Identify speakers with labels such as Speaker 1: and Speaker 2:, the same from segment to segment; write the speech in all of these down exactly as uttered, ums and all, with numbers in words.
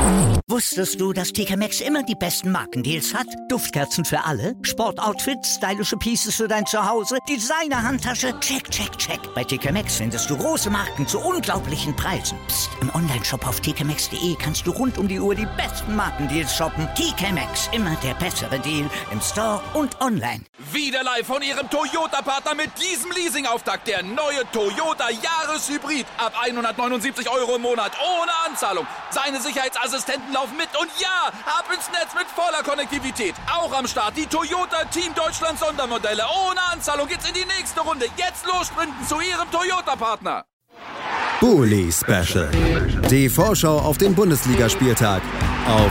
Speaker 1: Wusstest du, dass T K Maxx immer die besten Markendeals hat? Duftkerzen für alle, Sportoutfits, stylische Pieces für dein Zuhause, Designer-Handtasche, check, check, check. Bei T K Maxx findest du große Marken zu unglaublichen Preisen. Psst. Im Onlineshop auf t k maxx punkt d e kannst du rund um die Uhr die besten Markendeals shoppen. T K Maxx, immer der bessere Deal im Store und online.
Speaker 2: Wieder live von Ihrem Toyota-Partner mit diesem Leasing-Auftakt. Der neue Toyota Jahreshybrid. Ab hundertneunundsiebzig Euro im Monat. Ohne Anzahlung. Seine Sicherheitsassistenten laufen mit. Und ja, ab ins Netz mit voller Konnektivität. Auch am Start die Toyota Team Deutschland Sondermodelle. Ohne Anzahlung geht's in die nächste Runde. Jetzt los sprinten zu Ihrem Toyota-Partner.
Speaker 3: Bully Special. Die Vorschau auf den Bundesligaspieltag auf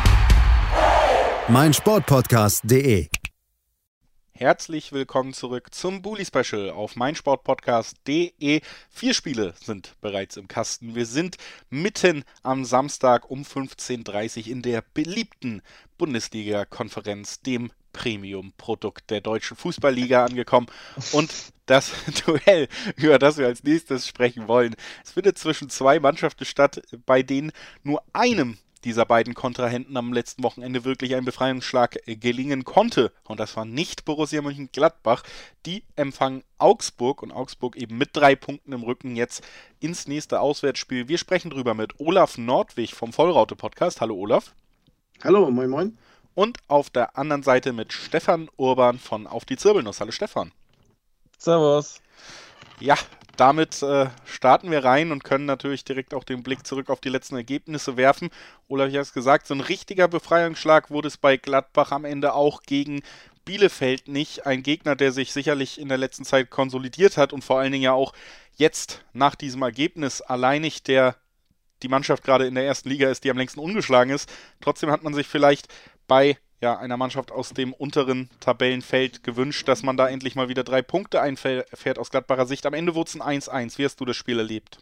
Speaker 3: meinsportpodcast punkt de.
Speaker 4: Herzlich willkommen zurück zum Bully Special auf meinsportpodcast punkt de. Vier Spiele sind bereits im Kasten. Wir sind mitten am Samstag um fünfzehn Uhr dreißig in der beliebten Bundesliga-Konferenz, dem Premium-Produkt der deutschen Fußballliga, angekommen. Und das Duell, über das wir als nächstes sprechen wollen, es findet zwischen zwei Mannschaften statt, bei denen nur einem dieser beiden Kontrahenten am letzten Wochenende wirklich ein Befreiungsschlag gelingen konnte. Und das war nicht Borussia Mönchengladbach. Die empfangen Augsburg und Augsburg eben mit drei Punkten im Rücken jetzt ins nächste Auswärtsspiel. Wir sprechen drüber mit Olaf Nordwig vom Vollraute-Podcast. Hallo Olaf.
Speaker 5: Hallo, moin moin.
Speaker 4: Und auf der anderen Seite mit Stefan Urban von Auf die Zirbelnuss. Hallo Stefan.
Speaker 6: Servus.
Speaker 4: Ja, damit äh, starten wir rein und können natürlich direkt auch den Blick zurück auf die letzten Ergebnisse werfen. Olaf, ich habe es gesagt, so ein richtiger Befreiungsschlag wurde es bei Gladbach am Ende auch gegen Bielefeld nicht. Ein Gegner, der sich sicherlich in der letzten Zeit konsolidiert hat und vor allen Dingen ja auch jetzt nach diesem Ergebnis alleinig der die Mannschaft gerade in der ersten Liga ist, die am längsten ungeschlagen ist. Trotzdem hat man sich vielleicht bei ja, einer Mannschaft aus dem unteren Tabellenfeld gewünscht, dass man da endlich mal wieder drei Punkte einfährt aus Gladbacher Sicht. Am Ende wurde es ein eins eins. Wie hast du das Spiel erlebt?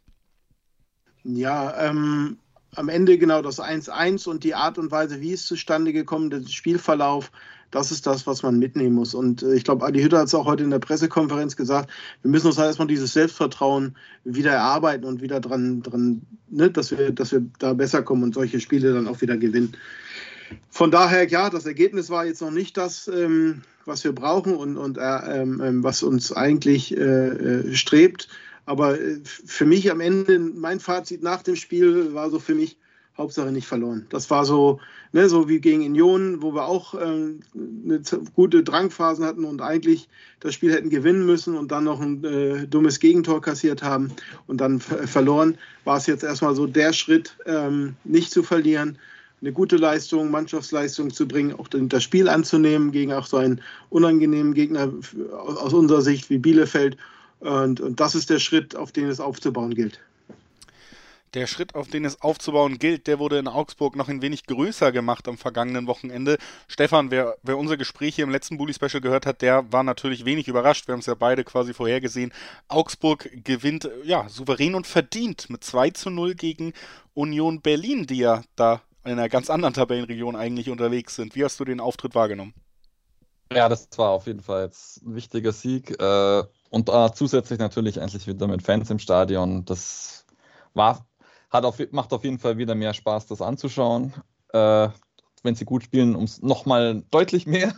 Speaker 5: Ja, ähm, am Ende genau das eins eins und die Art und Weise, wie es zustande gekommen ist, der Spielverlauf, das ist das, was man mitnehmen muss. Und äh, ich glaube, Adi Hütter hat es auch heute in der Pressekonferenz gesagt, wir müssen uns halt erstmal dieses Selbstvertrauen wieder erarbeiten und wieder dran, dran ne, dass wir, dass wir da besser kommen und solche Spiele dann auch wieder gewinnen. Von daher, ja, das Ergebnis war jetzt noch nicht das, ähm, was wir brauchen und, und äh, ähm, was uns eigentlich äh, strebt. Aber äh, für mich am Ende, mein Fazit nach dem Spiel war so für mich, Hauptsache nicht verloren. Das war so, ne, so wie gegen Union, wo wir auch ähm, eine gute Drangphasen hatten und eigentlich das Spiel hätten gewinnen müssen und dann noch ein äh, dummes Gegentor kassiert haben und dann f- verloren. War es jetzt erstmal so der Schritt, ähm, nicht zu verlieren, eine gute Leistung, Mannschaftsleistung zu bringen, auch das Spiel anzunehmen gegen auch so einen unangenehmen Gegner aus unserer Sicht wie Bielefeld. Und, und das ist der Schritt, auf den es aufzubauen gilt.
Speaker 4: Der Schritt, auf den es aufzubauen gilt, der wurde in Augsburg noch ein wenig größer gemacht am vergangenen Wochenende. Stefan, wer, wer unser Gespräch hier im letzten Bully-Special gehört hat, der war natürlich wenig überrascht. Wir haben es ja beide quasi vorhergesehen. Augsburg gewinnt ja souverän und verdient mit zwei zu null gegen Union Berlin, die ja da in einer ganz anderen Tabellenregion eigentlich unterwegs sind. Wie hast du den Auftritt wahrgenommen?
Speaker 6: Ja, das war auf jeden Fall jetzt ein wichtiger Sieg. Äh, und äh, zusätzlich natürlich endlich wieder mit Fans im Stadion. Das war, hat auf, macht auf jeden Fall wieder mehr Spaß, das anzuschauen. Äh, wenn sie gut spielen, ums nochmal deutlich mehr.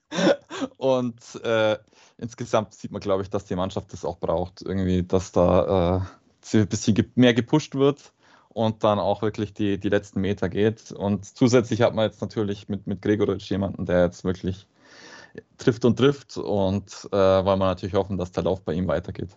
Speaker 6: Und äh, insgesamt sieht man, glaube ich, dass die Mannschaft das auch braucht. Irgendwie, dass da äh, ein bisschen mehr gepusht wird. Und dann auch wirklich die, die letzten Meter geht. Und zusätzlich hat man jetzt natürlich mit, mit Gregoritsch jemanden, der jetzt wirklich trifft und trifft. Und äh, weil man natürlich hoffen, dass der Lauf bei ihm weitergeht.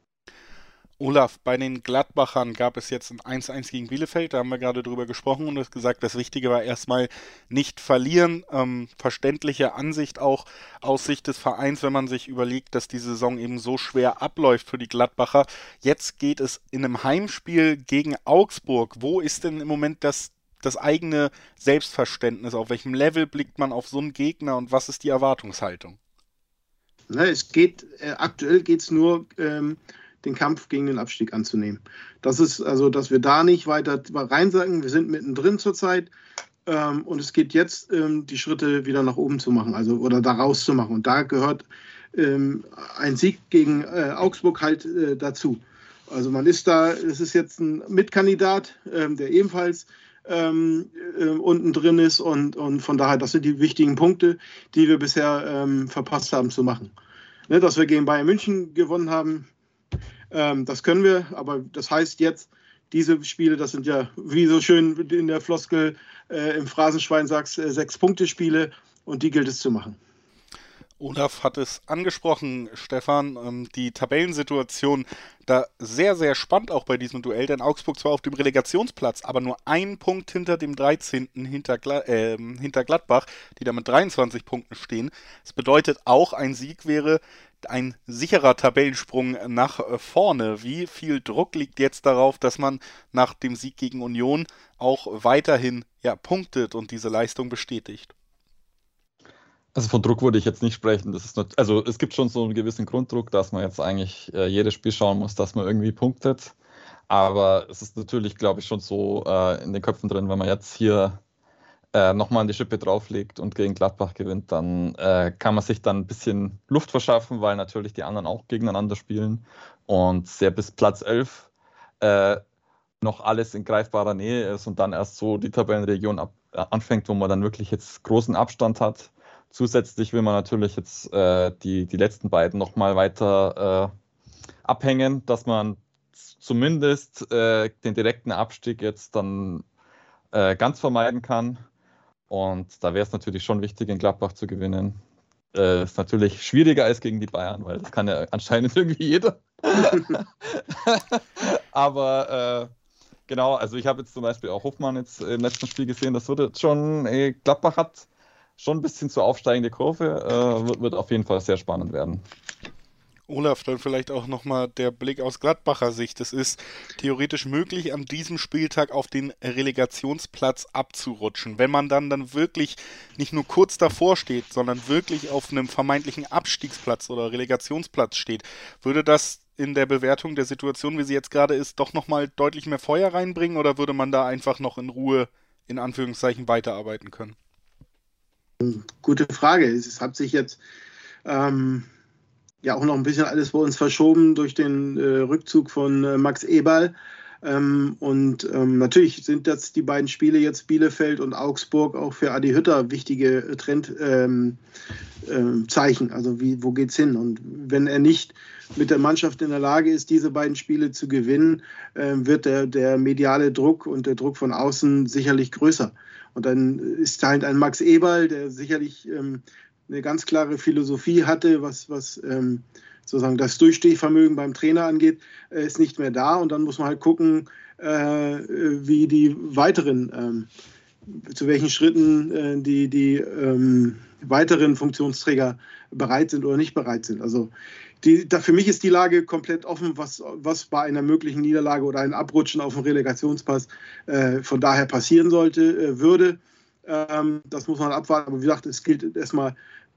Speaker 4: Olaf, bei den Gladbachern gab es jetzt ein eins eins gegen Bielefeld, da haben wir gerade drüber gesprochen und du hast gesagt, das Wichtige war erstmal nicht verlieren. Ähm, verständliche Ansicht auch aus Sicht des Vereins, wenn man sich überlegt, dass die Saison eben so schwer abläuft für die Gladbacher. Jetzt geht es in einem Heimspiel gegen Augsburg. Wo ist denn im Moment das, das eigene Selbstverständnis? Auf welchem Level blickt man auf so einen Gegner und was ist die Erwartungshaltung?
Speaker 5: Ne, es geht, äh, aktuell geht es nur ähm, den Kampf gegen den Abstieg anzunehmen. Das ist also, dass wir da nicht weiter reinsacken. Wir sind mittendrin zurzeit ähm, und es geht jetzt, ähm, die Schritte wieder nach oben zu machen, also oder da rauszumachen. Und da gehört ähm, ein Sieg gegen äh, Augsburg halt äh, dazu. Also man ist da, es ist jetzt ein Mitkandidat, ähm, der ebenfalls ähm, äh, unten drin ist und, und von daher, das sind die wichtigen Punkte, die wir bisher ähm, verpasst haben zu machen. Ne, dass wir gegen Bayern München gewonnen haben, ähm, das können wir, aber das heißt jetzt, diese Spiele, das sind ja, wie so schön in der Floskel äh, im Phrasenschwein sagst, äh, Sechs-Punkte-Spiele und die gilt es zu machen.
Speaker 4: Olaf hat es angesprochen, Stefan, ähm, die Tabellensituation da sehr, sehr spannend auch bei diesem Duell, denn Augsburg zwar auf dem Relegationsplatz, aber nur ein Punkt hinter dem dreizehnten hinter, Gla- äh, hinter Gladbach, die da mit dreiundzwanzig Punkten stehen. Das bedeutet auch, ein Sieg wäre ein sicherer Tabellensprung nach vorne. Wie viel Druck liegt jetzt darauf, dass man nach dem Sieg gegen Union auch weiterhin ja, punktet und diese Leistung bestätigt?
Speaker 6: Also von Druck würde ich jetzt nicht sprechen. Das ist nicht, also es gibt schon so einen gewissen Grunddruck, dass man jetzt eigentlich äh, jedes Spiel schauen muss, dass man irgendwie punktet. Aber es ist natürlich, glaube ich, schon so äh, in den Köpfen drin, wenn man jetzt hier äh, nochmal die Schippe drauflegt und gegen Gladbach gewinnt, dann äh, kann man sich dann ein bisschen Luft verschaffen, weil natürlich die anderen auch gegeneinander spielen und sehr bis Platz elf äh, noch alles in greifbarer Nähe ist und dann erst so die Tabellenregion ab, äh, anfängt, wo man dann wirklich jetzt großen Abstand hat. Zusätzlich will man natürlich jetzt äh, die, die letzten beiden nochmal weiter äh, abhängen, dass man zumindest äh, den direkten Abstieg jetzt dann äh, ganz vermeiden kann. Und da wäre es natürlich schon wichtig, in Gladbach zu gewinnen. Äh, ist natürlich schwieriger als gegen die Bayern, weil das kann ja anscheinend irgendwie jeder. Aber äh, genau, also ich habe jetzt zum Beispiel auch Hofmann jetzt im letzten Spiel gesehen, das wird jetzt schon, ey, Gladbach hat schon ein bisschen zu aufsteigende Kurve, äh, wird, wird auf jeden Fall sehr spannend werden.
Speaker 4: Olaf, dann vielleicht auch nochmal der Blick aus Gladbacher Sicht. Es ist theoretisch möglich, an diesem Spieltag auf den Relegationsplatz abzurutschen. Wenn man dann, dann wirklich nicht nur kurz davor steht, sondern wirklich auf einem vermeintlichen Abstiegsplatz oder Relegationsplatz steht, würde das in der Bewertung der Situation, wie sie jetzt gerade ist, doch nochmal deutlich mehr Feuer reinbringen oder würde man da einfach noch in Ruhe, in Anführungszeichen, weiterarbeiten können?
Speaker 5: Gute Frage. Es hat sich jetzt ähm, ja auch noch ein bisschen alles bei uns verschoben durch den äh, Rückzug von äh, Max Eberl. Ähm, und ähm, natürlich sind das die beiden Spiele jetzt Bielefeld und Augsburg auch für Adi Hütter wichtige Trendzeichen. Ähm, äh, also wie, wo geht's hin? Und wenn er nicht mit der Mannschaft in der Lage ist, diese beiden Spiele zu gewinnen, äh, wird der, der mediale Druck und der Druck von außen sicherlich größer. Und dann ist halt ein Max Eberl, der sicherlich ähm, eine ganz klare Philosophie hatte, was, was ähm, sozusagen das Durchstehvermögen beim Trainer angeht, äh, ist nicht mehr da. Und dann muss man halt gucken, äh, wie die weiteren, ähm, zu welchen Schritten äh, die, die ähm, weiteren Funktionsträger bereit sind oder nicht bereit sind. Also die, da, für mich ist die Lage komplett offen, was, was bei einer möglichen Niederlage oder einem Abrutschen auf dem Relegationspass äh, von daher passieren sollte, äh, würde. Ähm, das muss man abwarten. Aber wie gesagt, es gilt erstmal,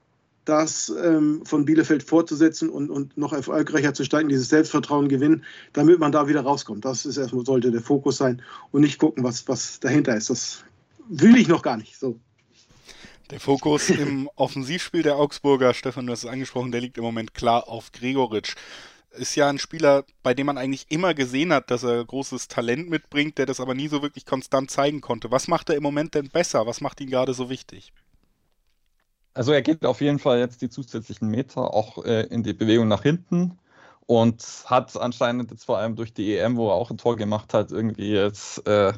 Speaker 5: das ähm, von Bielefeld fortzusetzen und, und noch erfolgreicher zu steigen, dieses Selbstvertrauen gewinnen, damit man da wieder rauskommt. Das ist erstmal, sollte der Fokus sein und nicht gucken, was, was dahinter ist. Das will ich noch gar nicht. So.
Speaker 4: Der Fokus im Offensivspiel der Augsburger, Stefan, du hast es angesprochen, der liegt im Moment klar auf Gregoritsch. Ist ja ein Spieler, bei dem man eigentlich immer gesehen hat, dass er großes Talent mitbringt, der das aber nie so wirklich konstant zeigen konnte. Was macht er im Moment denn besser? Was macht ihn gerade so wichtig?
Speaker 6: Also er geht auf jeden Fall jetzt die zusätzlichen Meter auch äh, in die Bewegung nach hinten und hat anscheinend jetzt vor allem durch die E M, wo er auch ein Tor gemacht hat, irgendwie jetzt äh,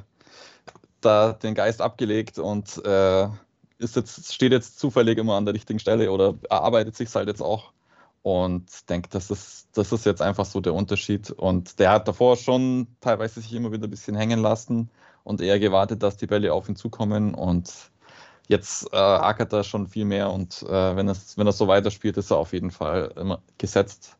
Speaker 6: da den Geist abgelegt und äh, ist jetzt, steht jetzt zufällig immer an der richtigen Stelle oder erarbeitet sich halt jetzt auch. Und denke, das ist, das ist jetzt einfach so der Unterschied. Und der hat davor schon teilweise sich immer wieder ein bisschen hängen lassen und eher gewartet, dass die Bälle auf ihn zukommen. Und jetzt äh, ackert er schon viel mehr. Und äh, wenn, es, wenn er so weiterspielt, ist er auf jeden Fall immer gesetzt.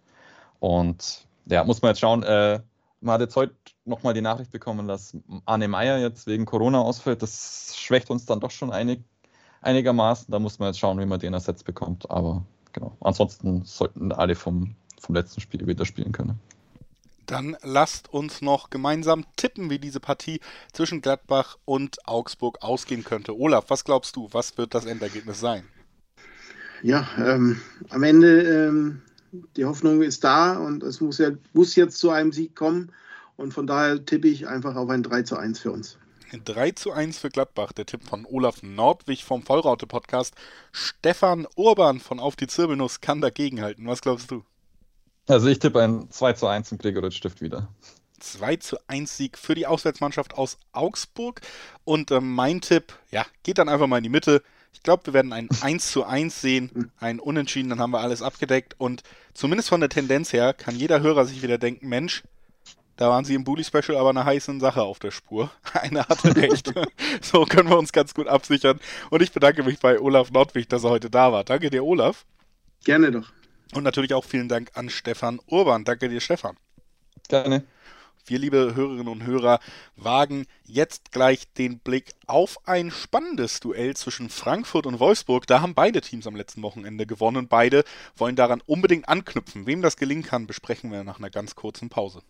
Speaker 6: Und ja, muss man jetzt schauen. Äh, man hat jetzt heute nochmal die Nachricht bekommen, dass Arne Meyer jetzt wegen Corona ausfällt. Das schwächt uns dann doch schon einig, einigermaßen. Da muss man jetzt schauen, wie man den ersetzt bekommt. Aber genau. Ansonsten sollten alle vom, vom letzten Spiel wieder spielen können.
Speaker 4: Dann lasst uns noch gemeinsam tippen, wie diese Partie zwischen Gladbach und Augsburg ausgehen könnte. Olaf, was glaubst du, was wird das Endergebnis sein?
Speaker 5: Ja, ähm, am Ende ähm, die Hoffnung ist da und es muss, ja, muss jetzt zu einem Sieg kommen. Und von daher tippe ich einfach auf ein drei zu eins für uns.
Speaker 4: drei zu eins für Gladbach, der Tipp von Olaf Nordwig vom Vollraute-Podcast. Stefan Urban von Auf die Zirbelnuss kann dagegenhalten. Was glaubst du?
Speaker 6: Also ich tippe ein zwei zu eins im Gregoritsch-Stift wieder.
Speaker 4: zwei zu eins Sieg für die Auswärtsmannschaft aus Augsburg. Und äh, mein Tipp, ja, geht dann einfach mal in die Mitte. Ich glaube, wir werden ein eins zu eins sehen, ein Unentschieden, dann haben wir alles abgedeckt. Und zumindest von der Tendenz her kann jeder Hörer sich wieder denken, Mensch, da waren sie im Bully-Special aber eine heiße Sache auf der Spur. Einer hatte recht. So können wir uns ganz gut absichern. Und ich bedanke mich bei Olaf Nordwig, dass er heute da war. Danke dir, Olaf.
Speaker 5: Gerne doch.
Speaker 4: Und natürlich auch vielen Dank an Stefan Urban. Danke dir, Stefan.
Speaker 6: Gerne.
Speaker 4: Wir, liebe Hörerinnen und Hörer, wagen jetzt gleich den Blick auf ein spannendes Duell zwischen Frankfurt und Wolfsburg. Da haben beide Teams am letzten Wochenende gewonnen und beide wollen daran unbedingt anknüpfen. Wem das gelingen kann, besprechen wir nach einer ganz kurzen Pause.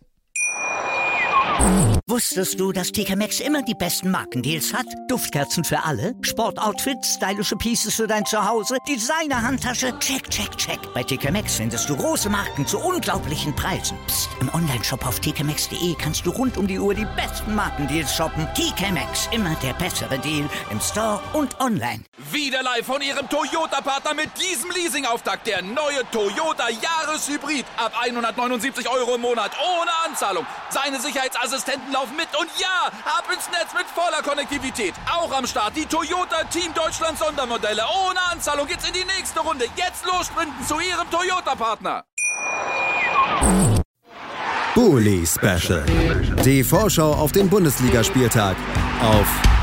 Speaker 1: Wusstest du, dass T K Maxx immer die besten Markendeals hat? Duftkerzen für alle, Sportoutfits, stylische Pieces für dein Zuhause, Designer-Handtasche, check, check, check. Bei T K Maxx findest du große Marken zu unglaublichen Preisen. Psst. Im Onlineshop auf t k maxx punkt d e kannst du rund um die Uhr die besten Markendeals shoppen. T K Maxx, immer der bessere Deal im Store und online.
Speaker 2: Wieder live von Ihrem Toyota-Partner mit diesem Leasing-Auftakt. Der neue Toyota Jahreshybrid. Ab hundertneunundsiebzig Euro im Monat ohne Anzahlung. Seine Sicherheitsassistenten laufen mit und ja, ab ins Netz mit voller Konnektivität. Auch am Start die Toyota Team Deutschland Sondermodelle. Ohne Anzahlung geht's in die nächste Runde. Jetzt los sprinten zu Ihrem Toyota-Partner.
Speaker 3: Bully Special. Die Vorschau auf den Bundesligaspieltag auf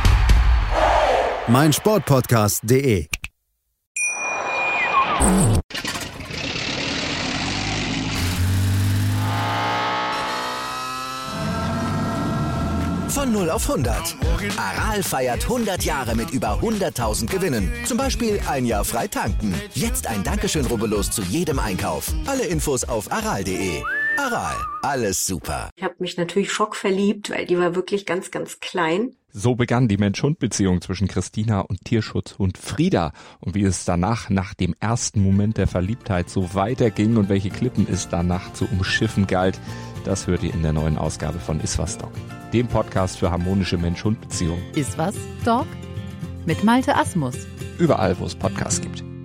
Speaker 3: meinsportpodcast punkt de.
Speaker 7: Von null auf hundert. Aral feiert hundert Jahre mit über hunderttausend Gewinnen. Zum Beispiel ein Jahr frei tanken. Jetzt ein Dankeschön, rubbellos zu jedem Einkauf. Alle Infos auf aral punkt de. Aral, alles super.
Speaker 8: Ich habe mich natürlich schockverliebt, weil die war wirklich ganz, ganz klein.
Speaker 9: So begann die Mensch-Hund-Beziehung zwischen Christina und Tierschutzhund Frieda. Und wie es danach, nach dem ersten Moment der Verliebtheit, so weiterging und welche Klippen es danach zu umschiffen galt, das hört ihr in der neuen Ausgabe von Iswas Dog, dem Podcast für harmonische Mensch-Hund-Beziehungen.
Speaker 10: Iswas Dog? Mit Malte Asmus.
Speaker 9: Überall, wo es Podcasts gibt.